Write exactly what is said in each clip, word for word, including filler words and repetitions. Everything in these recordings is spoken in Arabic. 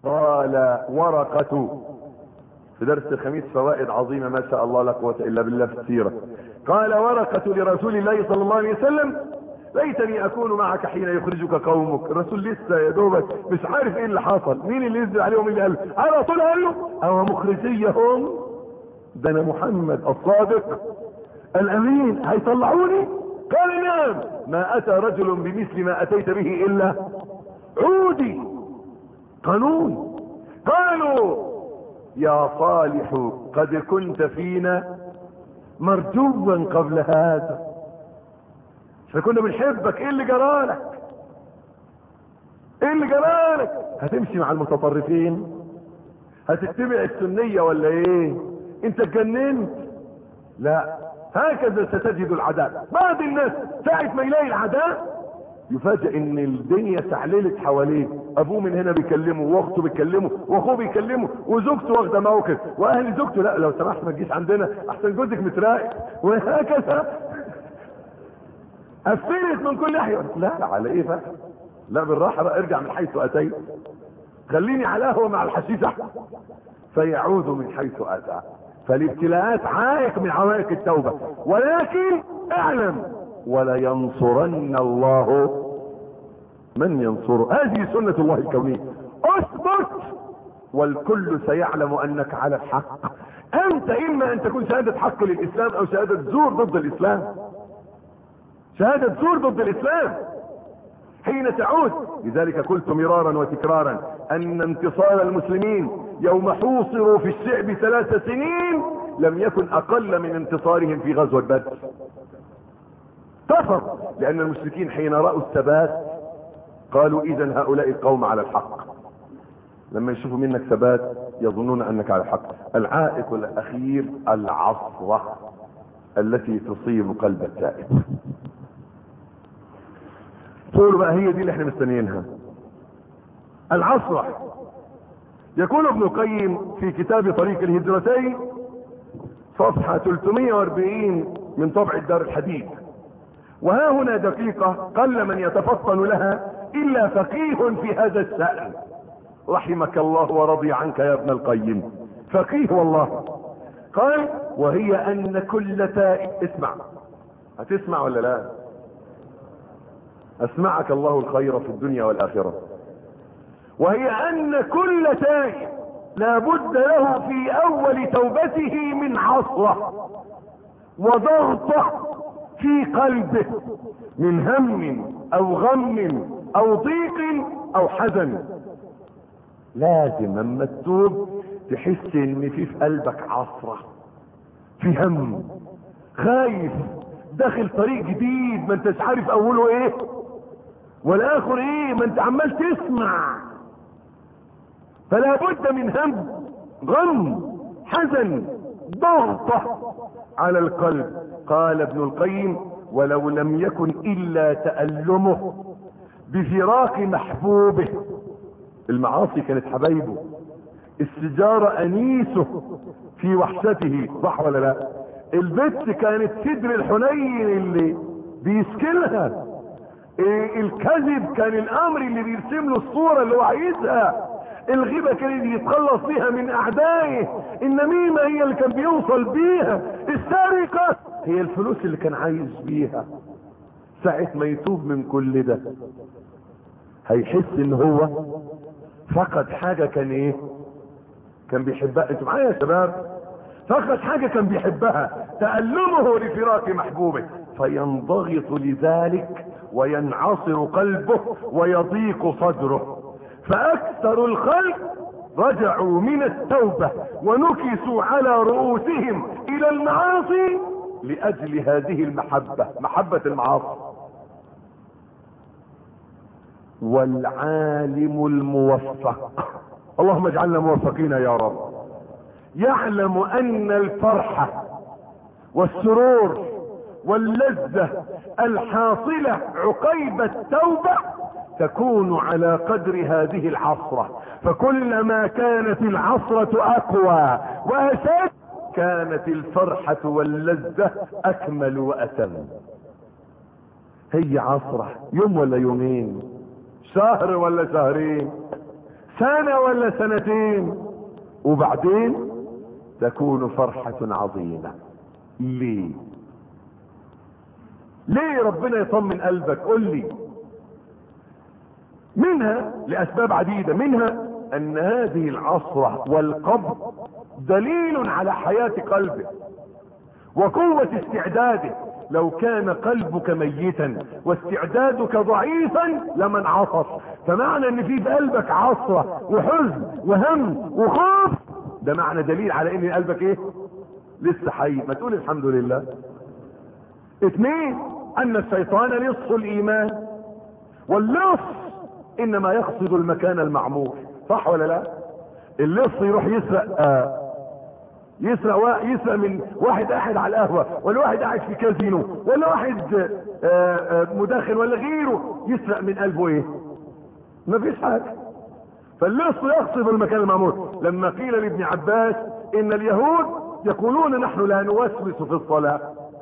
قال ورقة في درس الخميس فوائد عظيمة ما شاء الله لا قوة الا بالله في السيرة. قال ورقة لرسول الله صلى الله عليه وسلم ليتني اكون معك حين يخرجك قومك. الرسول لسه يا دوبك مش عارف ايه اللي حصل، مين اللي ينزل عليهم، اللي قال على طول قال له او مخرجيهم، ده انا محمد الصادق الامين هيطلعوني. قال نعم، ما اتى رجل بمثل ما اتيت به الا عودي قانون. قالوا يا صالح قد كنت فينا مرجوا قبل هذا، فكنا بنحبك، ايه اللي جرالك؟ ايه اللي جرالك؟ هتمشي مع المتطرفين؟ هتتبع السنية ولا ايه؟ انت اتجننت؟ لا، هكذا ستجد العداء. بعض الناس ساعة ما يلاقي العداء يفاجئ ان الدنيا سعللت حواليه، ابوه من هنا بيكلمه، واخته بيكلمه، واخوه بيكلمه، وزوجته واخده موقف، واهل زوجته لا لو سمحت ما تجيش عندنا احسن جوزك متراقب، وهكذا قفلت من كل ناحيه. لا على ايه بقى؟ لا بالراحه بقى، ارجع من حيث اتيت، خليني على قهوه مع الحشيش احسن. فيعود من حيث اتى. فالابتلاءات عائق من عوائق التوبه، ولكن اعلم ولا ينصرن الله من ينصره. هذه سنة الله الكونية. اثبت والكل سيعلم انك على الحق. انت اما ان تكون شهادة حق للاسلام او شهادة زور ضد الاسلام، شهادة زور ضد الاسلام حين تعود. لذلك قلت مرارا وتكرارا ان انتصار المسلمين يوم حوصروا في الشعب ثلاث سنين لم يكن اقل من انتصارهم في غزوة بدر فقط، لان المشركين حين رأوا الثبات قالوا اذا هؤلاء القوم على الحق. لما يشوفوا منك ثبات يظنون انك على الحق. العائق الاخير العصرة التي تصيب قلب التائب. تقولوا بقى هي دي اللي احنا مستنيينها، العصرة. يقول ابن القيم في كتاب طريق الهجرتين صفحة ثلاثمائة وأربعين من طبع الدار الحديث: وها هنا دقيقة قل من يتفطن لها الا فقيه في هذا الشأن. رحمك الله ورضي عنك يا ابن القيم، فقيه والله. قال وهي ان كل تائب، اسمع، هتسمع ولا لا؟ اسمعك الله الخير في الدنيا والاخرة. وهي ان كل تائب لا بد له في اول توبته من عصرة وضغطة في قلبه من هم او غم او ضيق او حزن. لازم اما تتوب تحس ان في في قلبك عصرة، في هم، خايف، داخل طريق جديد ما انتش عارف اوله ايه والاخر ايه، ما انت عمال تسمع. فلا بد من هم، غم، حزن، ضغطة على القلب. قال ابن القيم ولو لم يكن الا تألمه بفراق محبوبه. المعاصي كانت حبايبه، السجارة انيسه في وحشته، صح ولا لا؟ البت كانت صدر الحنين اللي بيسكنها، إيه الكذب كان الامر اللي بيرسم له الصورة اللي هو عايزها، الغيبة كان اللي يتخلص بيها من اعدائه، النميمة هي اللي كان بيوصل بيها، السرقة هي الفلوس اللي كان عايز بيها. ساعة ما يتوب من كل ده هيحس ان هو فقد حاجة كان ايه، كان بيحبها. انتوا معايا يا شباب؟ فقد حاجة كان بيحبها، تألمه لفراق محبوبه، فينضغط لذلك وينعصر قلبه ويضيق صدره. فاكثر الخلق رجعوا من التوبة ونكسوا على رؤوسهم الى المعاصي لاجل هذه المحبة، محبة المعاصي. والعالم الموفق، اللهم اجعلنا موفقين يا رب، يعلم ان الفرحة والسرور واللذة الحاصلة عقيب التوبة تكون على قدر هذه العصرة. فكلما كانت العصرة اقوى واشد كانت الفرحة واللذة اكمل واتم. هي عصرة يوم ولا يومين، شهر ولا شهرين، سنة ولا سنتين، وبعدين تكون فرحة عظيمة. ليه ليه ربنا يطمن قلبك؟ قل لي. منها لأسباب عديدة، منها أن هذه العصرة والقبض دليل على حياة قلبه وقوة استعداده. لو كان قلبك ميتا واستعدادك ضعيفا لمن عصر، فمعنى ان في قلبك عصرة وحزن وهم وخوف، ده معنى دليل على ان قلبك ايه؟ لسه حي. ما تقول الحمد لله. اثنين، ان الشيطان لص الايمان، واللص انما يقصد المكان المعمور، صح ولا لا؟ اللص يروح يسرق آه يسرق يسرق من واحد قاعد على القهوه، ولا واحد قاعد في كازينو، ولا واحد آآ آآ مدخن، ولا غيره، يسرق من قلبه ايه؟ مفيش حاجه. فاللص يقصد المكان المعمور. لما قيل لابن عباس ان اليهود يقولون نحن لا نوسوس في الصلاه،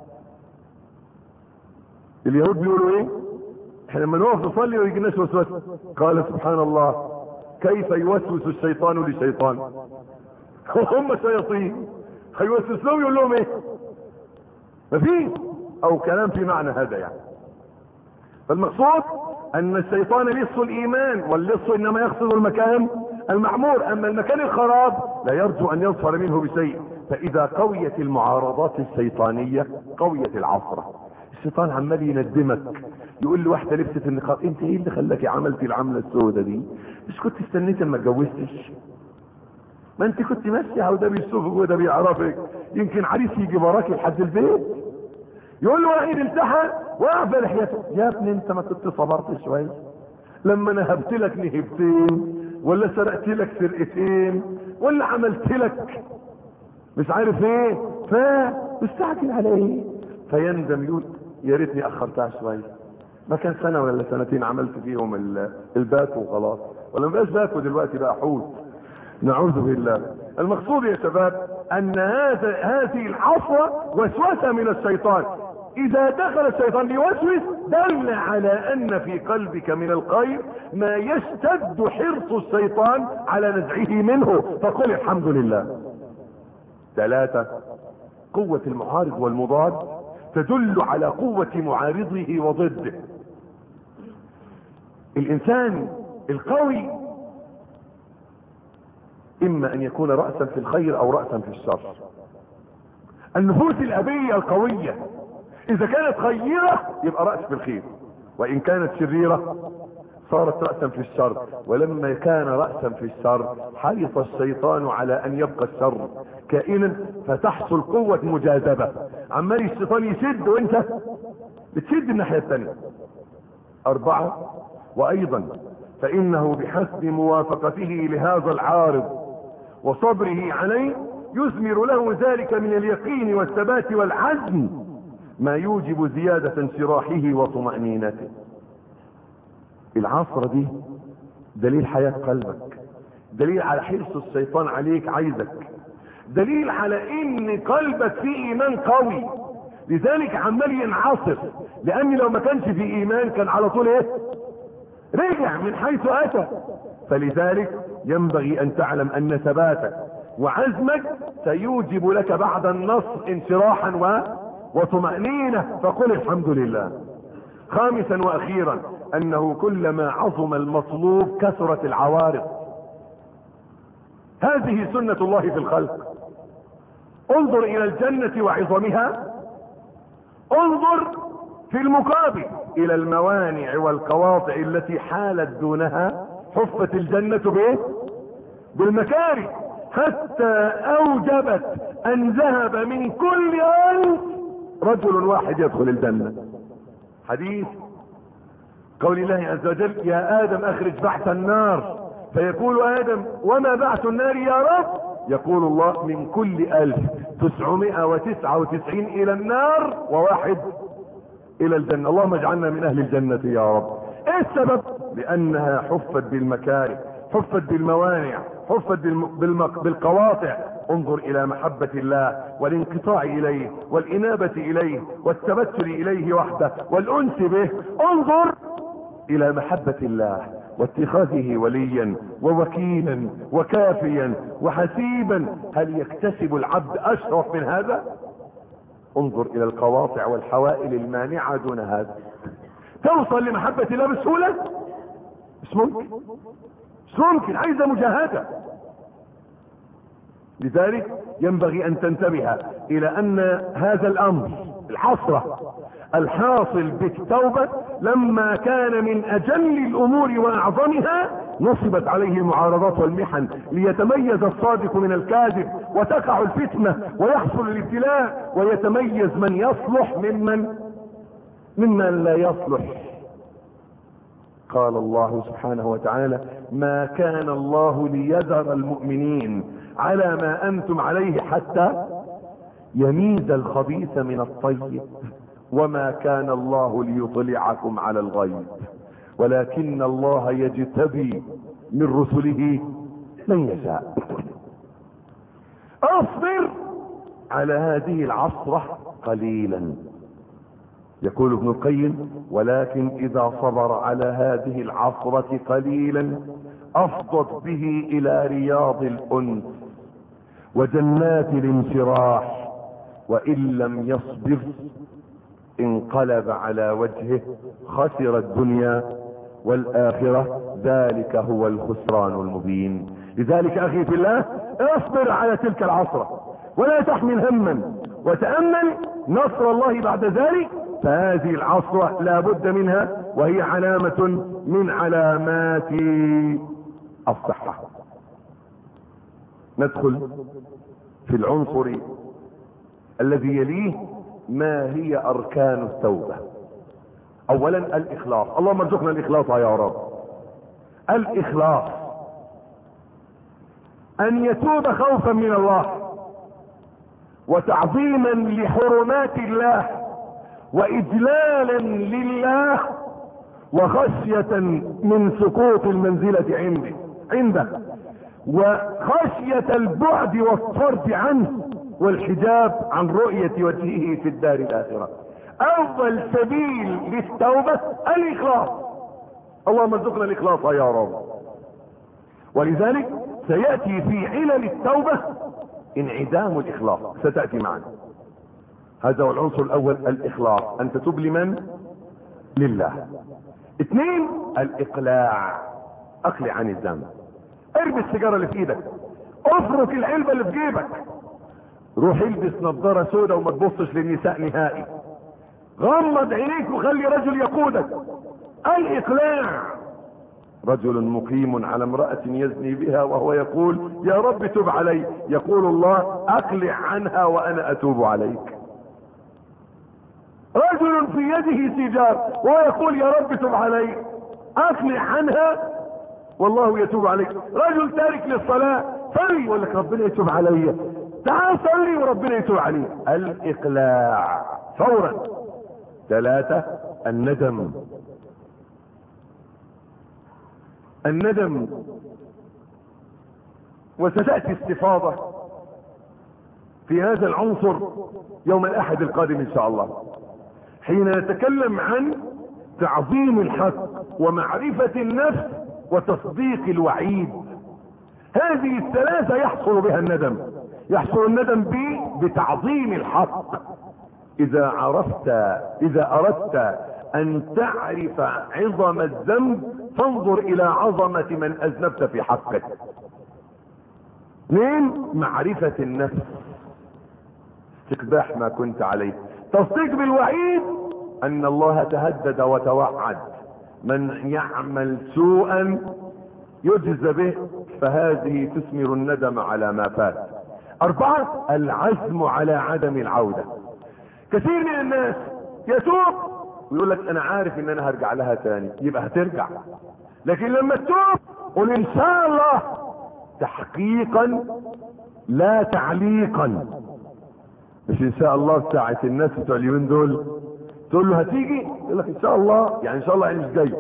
اليهود بيقولوا ايه؟ احنا لما نقف نصلي ويجي الناس وسوسه، قال سبحان الله كيف يوسوس الشيطان لشيطان؟ هم شياطين، هيوسوس لهم يقول لهم ايه؟ مفيش، او كلام في معنى هذا يعني. فالمقصود ان الشيطان لص الايمان، واللص انما يقصد المكان المعمور، اما المكان الخراب لا يرجو ان يظفر منه بشيء. فاذا قويت المعارضات الشيطانية قويت العصرة. الشيطان عمال يندمك، يقول له واحدة لبست النقاب، انت ايه اللي خلاكي عملتي العملة السوداء دي؟ مش كنت استنيت اما اتجوزتش؟ ما انت كنت ماشيه وده بيشوفك وده بيعرفك، يمكن عريس يجي وراكي لحد البيت. يقول له واحد التحى واقف لحيته، يا ابني انت ما كنت صبرت شويه؟ لما نهبت لك نهبتين، ولا سرقت لك سرقتين، ولا عملت لك مش عارف ايه، فمستعجل على ايه؟ فيندم يقول يا ريتني اخرتها شويه، ما كان سنه ولا سنتين عملت فيهم الباكو وخلاص، ولا ما بقاش باكو دلوقتي بقى حوت. نعوذ بالله. المقصود يا شباب ان هذا هذه العصرة وسوسة من الشيطان. اذا دخل الشيطان ليوسوس دل على ان في قلبك من الخير ما يشتد حرص الشيطان على نزعه منه، فقل الحمد لله. ثلاثة، قوة المعارض والمضاد تدل على قوة معارضه وضده. الانسان القوي اما ان يكون رأسا في الخير او رأسا في الشر. النفوس الابية القوية اذا كانت خيرة يبقى رأس في الخير، وان كانت شريرة صارت رأسا في الشر. ولما كان رأسا في الشر حرص الشيطان على ان يبقى الشر كائنا، فتحصل قوة مجاذبة. عمال الشيطان يشد وانت بتشد الناحية الثانية. اربعة، وايضا فانه بحسب موافقته لهذا العارض وصبره عليه يثمر له ذلك من اليقين والثبات والعزم ما يوجب زيادة انشراحه وطمأنينته. العصرة دي دليل حياة قلبك، دليل على حرص الشيطان عليك عايزك، دليل على ان قلبك فيه ايمان قوي، لذلك عمال ينعصر. لان لو ما كانش فيه ايمان كان على طول ايه؟ رجع من حيث اتى. فلذلك ينبغي ان تعلم ان ثباتك وعزمك سيوجب لك بعد النصر انشراحا و... وطمأنينة، فقل الحمد لله. خامسا واخيرا انه كلما عظم المطلوب كثرت العوارض. هذه سنة الله في الخلق. انظر الى الجنة وعظمها، انظر في المقابل الى الموانع والقواطع التي حالت دونها. حفت الجنة بايه؟ بالمكاره، حتى اوجبت ان ذهب من كل الف رجل واحد يدخل الجنة. حديث قول الله عز وجل يا ادم اخرج بعث النار، فيقول ادم وما بعث النار يا رب؟ يقول الله من كل الف تسعمائة وتسعة وتسعين الى النار وواحد الى الجنة. اللهم اجعلنا من اهل الجنة يا رب. ايه السبب؟ لانها حفت بالمكاره، حفت بالموانع، حفت بالمق... بالقواطع. انظر الى محبة الله والانقطاع اليه والانابة اليه والتبتل اليه وحده والانس به. انظر الى محبة الله واتخاذه وليا ووكيلا وكافيا وحسيبا، هل يكتسب العبد اشرف من هذا؟ انظر الى القواطع والحوائل المانعة دون هذا. توصل لمحبة الله بسهولة؟ مش ممكن، مش ممكن، عايزة مجاهدة. لذلك ينبغي ان تنتبه الى ان هذا الامر الحسرة الحاصل بالتوبة لما كان من اجل الامور واعظمها نصبت عليه المعارضات والمحن ليتميز الصادق من الكاذب وتقع الفتنة ويحصل الابتلاء ويتميز من يصلح ممن ممن لا يصلح. قال الله سبحانه وتعالى: ما كان الله ليذر المؤمنين على ما انتم عليه حتى يميز الخبيث من الطيب وما كان الله ليطلعكم على الغيب ولكن الله يجتبي من رسله من يشاء. اصبر على هذه العصرة قليلا. يقول ابن القيم: ولكن اذا صبر على هذه العصرة قليلا افضت به الى رياض الانس وجنات الانشراح، وان لم يصبر انقلب على وجهه خسر الدنيا والاخرة، ذلك هو الخسران المبين. لذلك اخي في الله اصبر على تلك العصرة ولا تحمل هما وتأمل نصر الله بعد ذلك، فهذه العصرة لا بد منها وهي علامة من علامات الصحة. ندخل في العنصر الذي يليه: ما هي اركان التوبة؟ اولا الاخلاص. اللهم ارزقنا الاخلاص يا رب. الاخلاص ان يتوب خوفا من الله وتعظيما لحرمات الله واجلالا لله وخشية من سقوط المنزلة عنده عنده وخشية البعد والطرد عنه والحجاب عن رؤية وجهه في الدار الآخرة. أول سبيل للتوبة الإخلاص. اللهم ارزقنا الإخلاص يا رب. ولذلك سيأتي في علل التوبة انعدام الإخلاص، ستأتي معنا. هذا هو العنصر الأول، الإخلاص، أن تتوب لمن؟ لله. اثنين الإقلاع، أقلع عن الذنب. ارمي السيجارة اللي في ايدك، افرك العلبة اللي في جيبك، روح البس نظارة سوداء وما تبصش للنساء نهائي، غمض عينيك وخلي رجل يقودك. الإقلاع. رجل مقيم على امرأة يزني بها وهو يقول: يا رب تب علي، يقول الله: اقلع عنها وانا اتوب عليك. رجل في يده سيجار وهو يقول: يا رب تب علي، اقلع عنها والله يتوب عليك. رجل تارك للصلاة، صلي يقول لك ربنا يتوب علي، تعال صلي وربنا يتوب عليك. الإقلاع فورا. ثلاثة الندم. الندم، وستأتي استفاضة في هذا العنصر يوم الأحد القادم إن شاء الله، حين نتكلم عن تعظيم الحق ومعرفة النفس وتصديق الوعيد. هذه الثلاثة يحصل بها الندم. يحصل الندم ب بتعظيم الحق. إذا عرفت إذا أردت أن تعرف عظم الذنب فانظر إلى عظمة من أذنبت في حقه. اثنين معرفة النفس، استقباح ما كنت عليه. تصديق بالوعيد، أن الله تهدد وتوعد: من يعمل سوءا يجزى به، فهذه تثمر الندم على ما فات. أربعة العزم على عدم العودة. كثير من الناس يتوب ويقول لك أنا عارف إن أنا هرجع لها تاني، يبقى هترجع، لكن لما تتوب قل إن شاء الله، تحقيقا لا تعليقا. مش إن شاء الله ساعة الناس بتوع اليومين دول تقول له هتيجي يقول لك إن شاء الله، يعني إن شاء الله يعني مش جاي.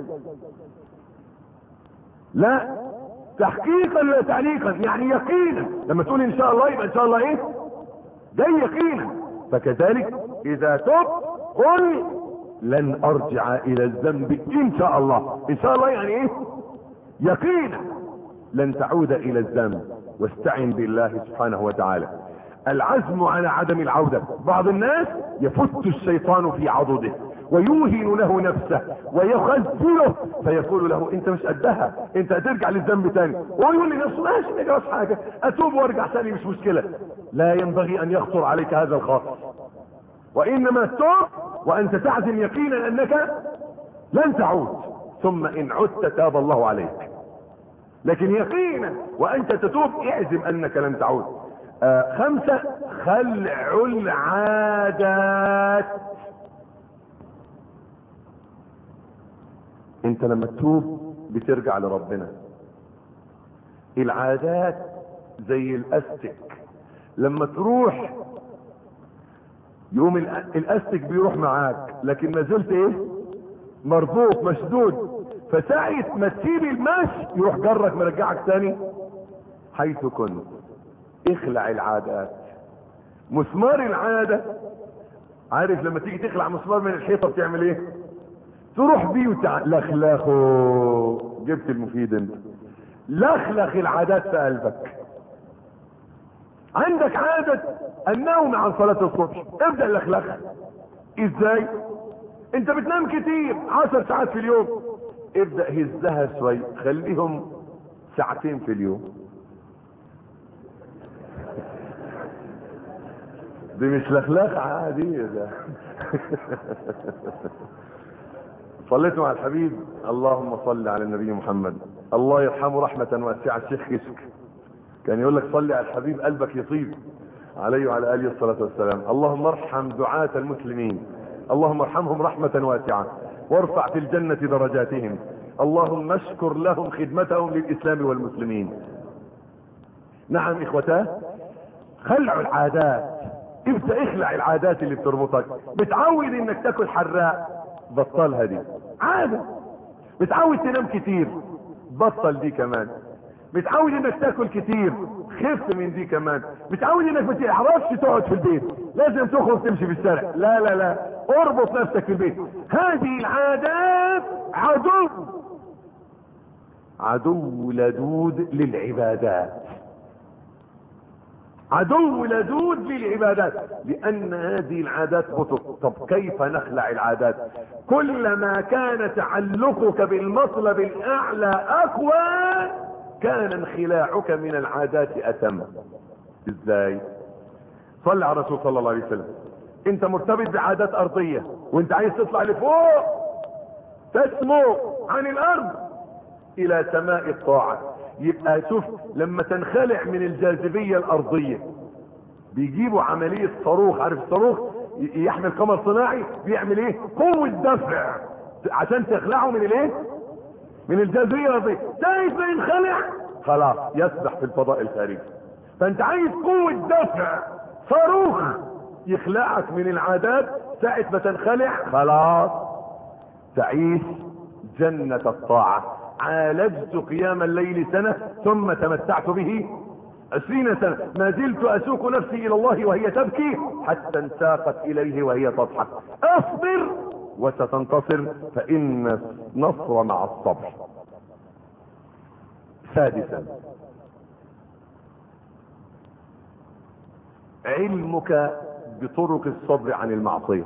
لا، تحقيقا لا تعليقا، يعني يقينا. لما تقول ان شاء الله يبقى ان شاء الله ايه؟ جاي يقينا. فكذلك اذا تب قل لن ارجع الى الذنب ان شاء الله. ان شاء الله يعني ايه؟ يقينا لن تعود الى الذنب، واستعن بالله سبحانه وتعالى. العزم على عدم العودة. بعض الناس يفت الشيطان في عضده ويوهن له نفسه ويخذله، فيقول له انت مش قدها، انت هترجع للذنب تاني، ويقول لنفسه ماشي ما يجراش حاجه، اتوب وارجع تاني مش مشكله. لا ينبغي ان يخطر عليك هذا الخاطر، وانما تتوب وانت تعزم يقينا انك لن تعود، ثم ان عدت تاب الله عليك. لكن يقينا وانت تتوب اعزم انك لن تعود. آه خمسة، خلع العادات. انت لما تتوب بترجع لربنا. العادات زي الاستك، لما تروح يوم الاستك بيروح معاك، لكن ما زلت ايه؟ مربوط مشدود، فساعة ما تسيب المشي يروح جرك مرجعك تاني حيث كنت. اخلع العادات. مسمار العادة، عارف لما تيجي تخلع مسمار من الحيطة بتعمل ايه؟ تروح بيه وتع... لخلخه. جبت المفيد انت. لخلخ العادات في قلبك. عندك عادة النوم عن صلاة الصبح، ابدأ لخلخها. ازاي؟ انت بتنام كتير عشر ساعات في اليوم، ابدأ هزها شوي، خليهم ساعتين في اليوم. دي مش لخلخة عادية ده. صليتوا على الحبيب، اللهم صل على النبي محمد. الله يرحمه رحمة واسعة الشيخ كشك كان يقول لك صلي على الحبيب قلبك يطيب، عليه وعلى آله الصلاة والسلام. اللهم ارحم دعاة المسلمين، اللهم ارحمهم رحمة واسعة وارفع في الجنة درجاتهم، اللهم اشكر لهم خدمتهم للإسلام والمسلمين. نعم إخوتاه، خلعوا العادات. ابدأ اخلع العادات اللي بتربطك. بتعود انك تاكل حراق، بطلها دي عادة. بتعود تنام كتير، بطل دي كمان. بتعود انك تاكل كتير، خف من دي كمان. بتعود انك ما تعرفش تقعد في البيت، لازم تخرج تمشي في الشارع، لا لا لا، اربط نفسك في البيت. هذه العادات عدو عدو لدود للعبادات، عدو لدود للعبادات، لان هذه العادات بطل. طب كيف نخلع العادات؟ كلما كان تعلقك بالمطلب الاعلى اقوى كان انخلاعك من العادات اتم. ازاي؟ صلى على الرسول صلى الله عليه وسلم. انت مرتبط بعادات ارضية وانت عايز تطلع لفوق، تسمو عن الارض الى سماء الطاعة. يبقى شوف لما تنخلع من الجاذبية الارضية بيجيبوا عملية صاروخ، عارف الصاروخ يحمل قمر صناعي بيعمل ايه؟ قوة دفع عشان تخلعه من الايه؟ من الجاذبية الارضية. شايف ما ينخلع خلاص يسبح في الفضاء الخارجي. فانت عايز قوة دفع صاروخ يخلعك من العادات، ساعة ما تنخلع خلاص تعيش جنة الطاعة. عالجت قيام الليل سنة ثم تمتعت به عشرين سنة، ما زلت اسوق نفسي الى الله وهي تبكي حتى انساقت اليه وهي تضحك. اصبر وستنتصر، فان النصر مع الصبر. سادسا، علمك بطرق الصبر عن المعصية.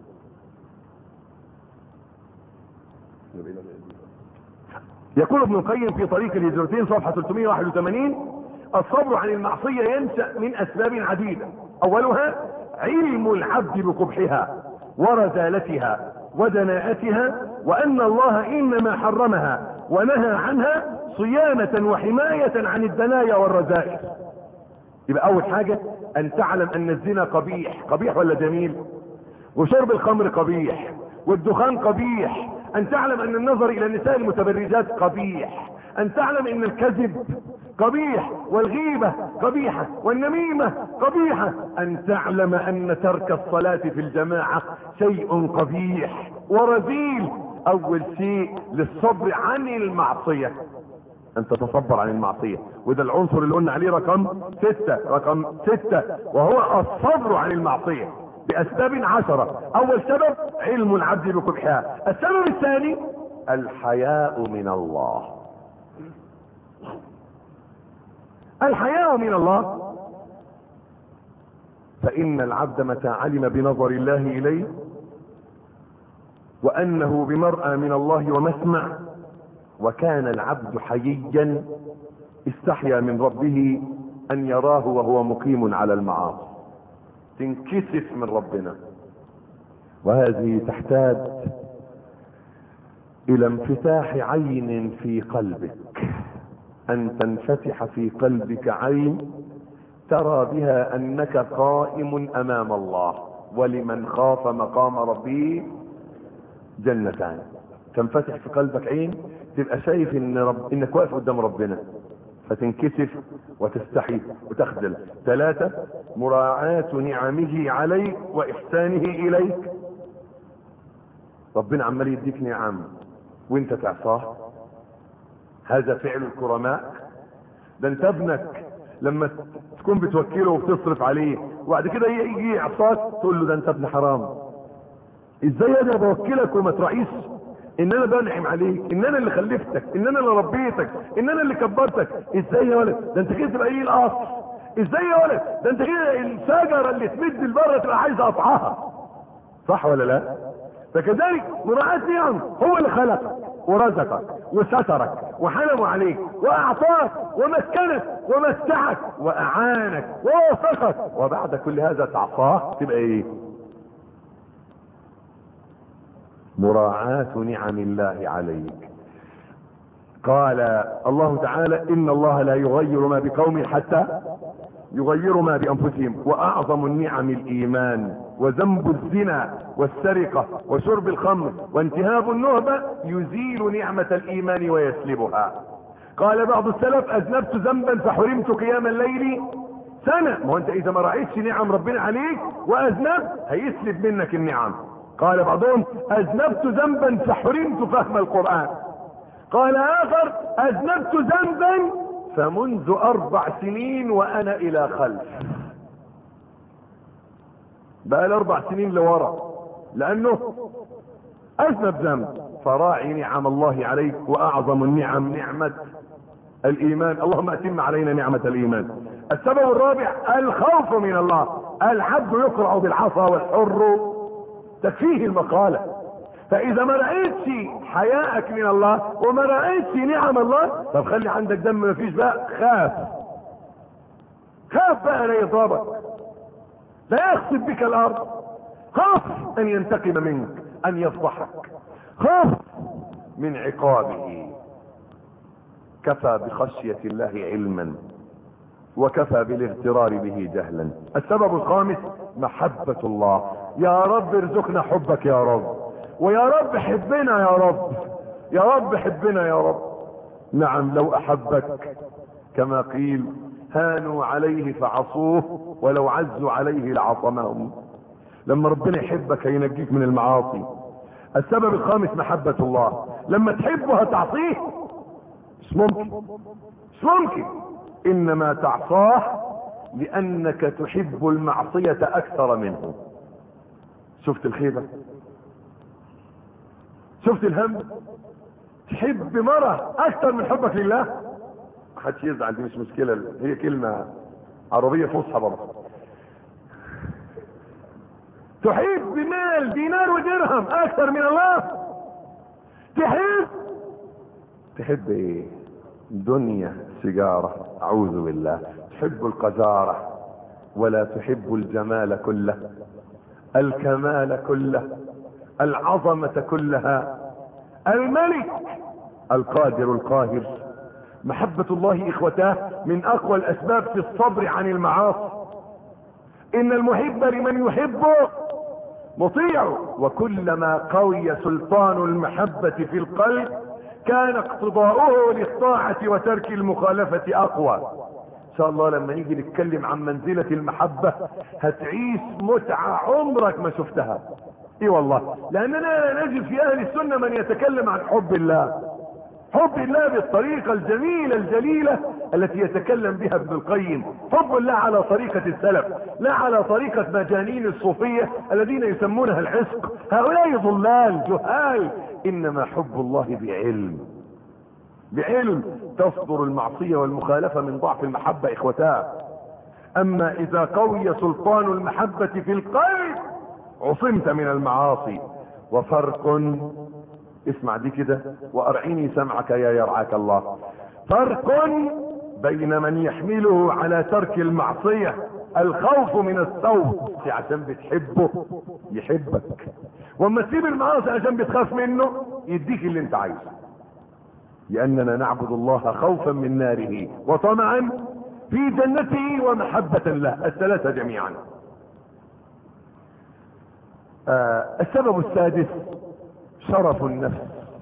يقول ابن القيم في طريق الهجرتين صفحة ثلاثمائة وواحد وثمانين: الصبر عن المعصية ينشأ من اسباب عديدة، اولها علم العبد بقبحها ورذالتها ودناءتها، وان الله انما حرمها ونهى عنها صيانة وحماية عن الدنايا والرذائل. يبقى اول حاجة ان تعلم ان الزنا قبيح. قبيح ولا جميل؟ وشرب الخمر قبيح، والدخان قبيح. ان تعلم ان النظر الى النساء المتبرجات قبيح. ان تعلم ان الكذب قبيح، والغيبة قبيحة، والنميمة قبيحة. ان تعلم ان ترك الصلاة في الجماعة شيء قبيح ورذيل. اول شيء للصبر عن المعصية ان تتصبر عن المعصية، وده العنصر اللي قلنا عليه رقم ستة. رقم ستة وهو الصبر عن المعصية باسباب عشرة. اول سبب علم العبد بقبحها. السبب الثاني الحياء من الله. الحياء من الله. فإن العبد متى علم بنظر الله إليه وأنه بمرأى من الله ومسمع، وكان العبد حييا، استحيا من ربه أن يراه وهو مقيم على المعاصي، تنكسف من ربنا. وهذه تحتاج إلى انفتاح عين في قلبك، أن تنفتح في قلبك عين ترى بها أنك قائم أمام الله، ولمن خاف مقام ربه جنتان. تنفتح في قلبك عين تبقى شايف إن رب إنك واقف قدام ربنا، فتنكسف وتستحي وتخجل. ثلاثة، مراعاة نعمه عليك وإحسانه إليك. ربنا عمال يديك نعم وانت تعصاه، هذا فعل الكرماء. ده انت ابنك لما تكون بتوكله وبتصرف عليه وبعد كده يجي يعصاك تقول له ده انت ابن حرام، ازاي انا بوكلك وما تراعيش ان انا بنعم عليك، ان انا اللي خلفتك، ان انا اللي ربيتك، ان انا اللي كبرتك. ازاي يا ولد ده انت كده تبقى ايه القصر، ازاي يا ولد ده انت كده الشجره اللي تمد لبره تبقى عايز اقطعها، صح ولا لا؟ فكذلك مراعاة نعم، هو اللي خلقك ورزقك وسترك وحلم عليك واعطاك ومكنك ومتعك واعانك ووفقك، وبعد كل هذا تعصاه، تبقى ايه؟ مراعاة نعم الله عليك. قال الله تعالى ان الله لا يغير ما بقوم حتى يغيروا ما بانفسهم، واعظم النعم الايمان، وذنب الزنا والسرقة وشرب الخمر وانتهاب النهبة يزيل نعمة الايمان ويسلبها. قال بعض السلف اذنبت ذنبا فحرمت قيام الليل سنة. ما هو انت اذا ما رأيتش نعم ربنا عليك واذنبت هيسلب منك النعم. قال بعضهم اذنبت ذنبا فحرمت فهم القرآن. قال اخر اذنبت ذنبا فمنذ اربع سنين وانا الى خلف. بقى الاربع سنين لورا لانه اذنب ذنب. فراعي نعم الله عليك، واعظم النعم نعمة الايمان. اللهم اتم علينا نعمة الايمان. السبب الرابع الخوف من الله. العبد يقرع بالعصا والحر تكفيه المقالة. فاذا ما رأيتش حياءك من الله وما رأيتش نعم الله، طب خلي عندك دم ما فيش بقى، خاف خاف بقى لا يضربك، لا يخسف بك الارض، خاف ان ينتقم منك، ان يفضحك، خاف من عقابه. كفى بخشية الله علما وكفى بالاغترار به جهلا. السبب الخامس محبة الله. يا رب ارزقنا حبك يا رب، ويا رب حبنا يا رب، يا رب حبنا يا رب. نعم لو احبك كما قيل هانوا عليه فعصوه ولو عزوا عليه لعصمهم. لما ربنا يحبك هينجيك من المعاصي. السبب الخامس محبة الله. لما تحبه هتعصيه؟ مش ممكن، مش ممكن. انما تعصاه لانك تحب المعصية اكثر منه. شفت الخيبة؟ شفت الهم؟ تحب مرة اكثر من حبك لله؟ محدش يزعل، دي مش مشكلة، هي كلمة عربية فصحى برضه. تحب مال دينار ودرهم اكثر من الله؟ تحب تحب ايه؟ دنيا، سيجارة، اعوذ بالله. تحب القذارة ولا تحب الجمال كله، الكمال كله، العظمة كلها، الملك القادر القاهر. محبة الله اخوتاه من اقوى الاسباب في الصبر عن المعاصي. ان المحب لمن يحبه مطيع، وكلما قوي سلطان المحبة في القلب كان اقتضاؤه للطاعة وترك المخالفة اقوى. ان شاء الله لما نيجي نتكلم عن منزلة المحبة هتعيش متعة عمرك ما شفتها. اي والله، لاننا نجد في اهل السنة من يتكلم عن حب الله، حب الله بالطريقة الجميلة الجليلة التي يتكلم بها ابن القيم. حب الله على طريقة السلف، لا على طريقة مجانين الصوفية الذين يسمونها العشق. هؤلاء ضلال جهال. انما حب الله بعلم، بعلم تصدر المعصية والمخالفة من ضعف المحبة اخوتاه. اما اذا قوي سلطان المحبة في القلب عصمت من المعاصي. وفرق، اسمع دي كده وارعيني سمعك يا يرعاك الله، فرق بين من يحمله على ترك المعصية الخوف من السوء عشان بتحبه يحبك، واما تسيب المعاصي عشان بتخاف منه يديك اللي انت عايزه، لاننا نعبد الله خوفا من ناره وطمعا في جنته ومحبة له، الثلاثة جميعا. آه السبب السادس شرف النفس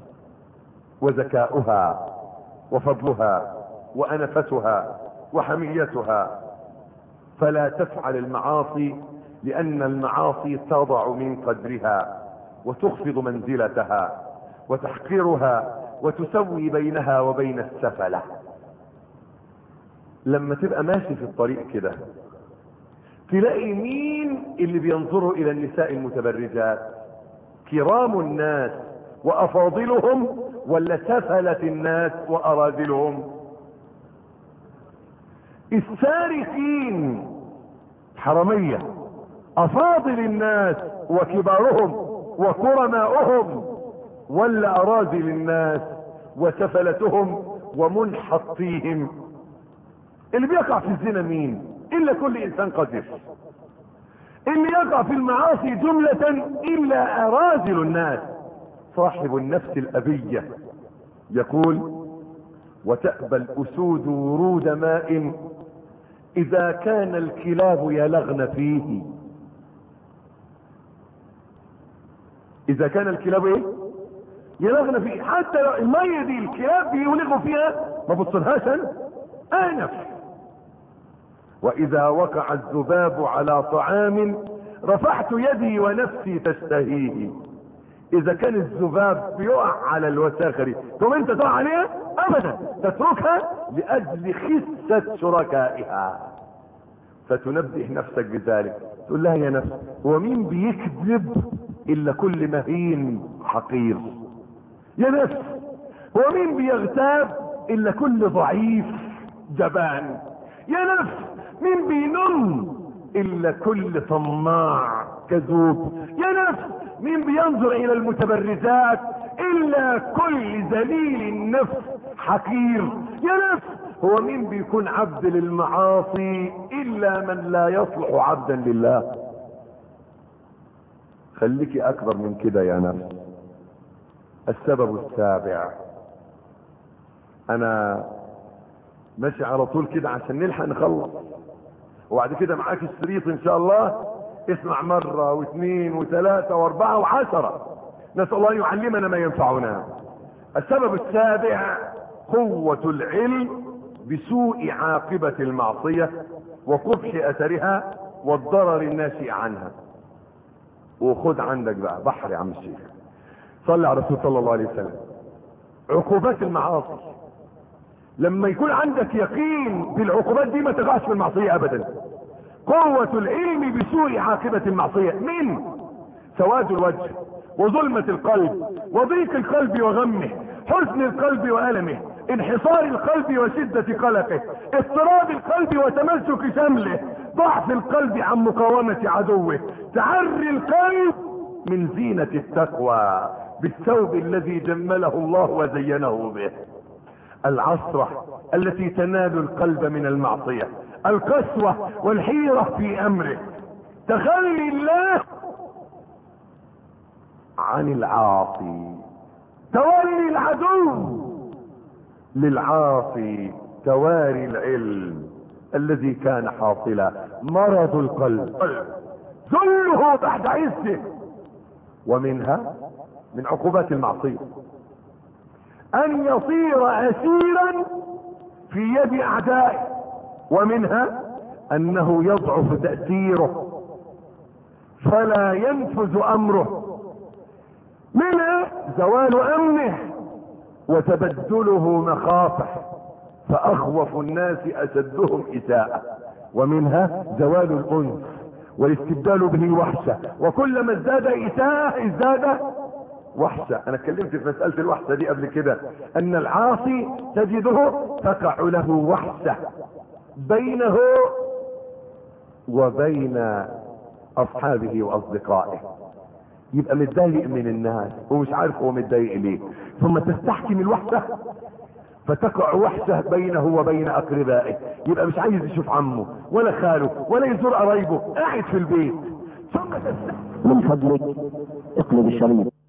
وذكاؤها وفضلها وأنفتها وحميتها، فلا تفعل المعاصي لأن المعاصي تضع من قدرها وتخفض منزلتها وتحقرها وتسوي بينها وبين السفلة. لما تبقى ماشي في الطريق كده تلاقي مين اللي بينظروا الى النساء المتبرجات؟ كرام الناس وافاضلهم ولا سفلة الناس واراذلهم؟ السارقين حرامية افاضل الناس وكبارهم وكرماؤهم ولا اراذل الناس وسفلتهم ومنحطيهم؟ اللي بيقع في الزنا مين؟ الا كل انسان قذر. اللي يقع في المعاصي جملة الا اراذل الناس. صاحب النفس الابية يقول: وتأبى الاسود ورود ماء اذا كان الكلاب يلغن فيه. اذا كان الكلاب ايه؟ يلغن فيه. حتى لو المية دي الكلاب بيولغوا فيها ما بصلهاش انا انف. واذا وقع الذباب على طعام رفعت يدي ونفسي تشتهيه. اذا كان الذباب بيقع على الوساخة دي ثم انت تقع عليها ابدا، تتركها لاجل خسة شركائها، فتنبه نفسك بذلك. تقول لها: يا نفس، هو مين بيكذب الا كل مهين حقير؟ يا نفس، هو مين بيغتاب الا كل ضعيف جبان؟ يا نفس، مين بينم الا كل طماع كذوب؟ يا نفس، مين بينظر الى المتبرجات الا كل ذليل النفس حقير؟ يا نفس، هو مين بيكون عبد للمعاصي الا من لا يصلح عبدا لله؟ خليكي اكبر من كده يا نفس. السبب السابع، انا ماشي على طول كده عشان نلحق نخلص، وبعد كده معاك الشريط ان شاء الله، اسمع مرة واثنين وثلاثة واربعة وعشرة. نسأل الله يعلمنا ما ينفعنا. السبب السابع قوة العلم بسوء عاقبة المعصية وقبح اثرها والضرر الناشئ عنها. وخد عندك بقى بحر يا عم الشيخ، صلي على رسول صلى الله عليه وسلم. عقوبات المعاصي، لما يكون عندك يقين بالعقوبات دي ما تقعش في المعصية ابدا. قوة العلم بسوء عاقبة المعصية من سواد الوجه وظلمة القلب وضيق القلب وغمه، حزن القلب وألمه، انحصار القلب وشدة قلقه، اضطراب القلب وتمسك شمله، ضعف القلب عن مقاومة عدوه، تعري القلب من زينة التقوى بالثوب الذي جمله الله وزينه به، العصرة التي تنال القلب من المعصية، القسوة والحيرة في امره، تخلي الله عن العاصي، تولي العدو للعاصي، تواري العلم الذي كان حاصلا، مرض القلب ذله تحت عزه. ومنها من عقوبات المعصية ان يصير اسيرا في يد اعدائه، ومنها انه يضعف تأثيره فلا ينفذ امره، منها زوال امنه وتبدله مخافه فاخوف الناس اشدهم اساءة، ومنها زوال الانس والاستبدال به وحشة، وكلما ازداد اساءة ازداد وحشة. انا اتكلمت في مسألة الوحشة دي قبل كده، ان العاصي تجده تقع له وحشة بينه وبين اصحابه واصدقائه، يبقى متضايق من الناس ومش عارف هو متضايق ليه، ثم تستحكم الوحشة فتقع وحشة بينه وبين اقربائه، يبقى مش عايز يشوف عمه ولا خاله ولا يزور قرايبه، قاعد في البيت. ثم تستحكم. من فضلك اقلب الشريط.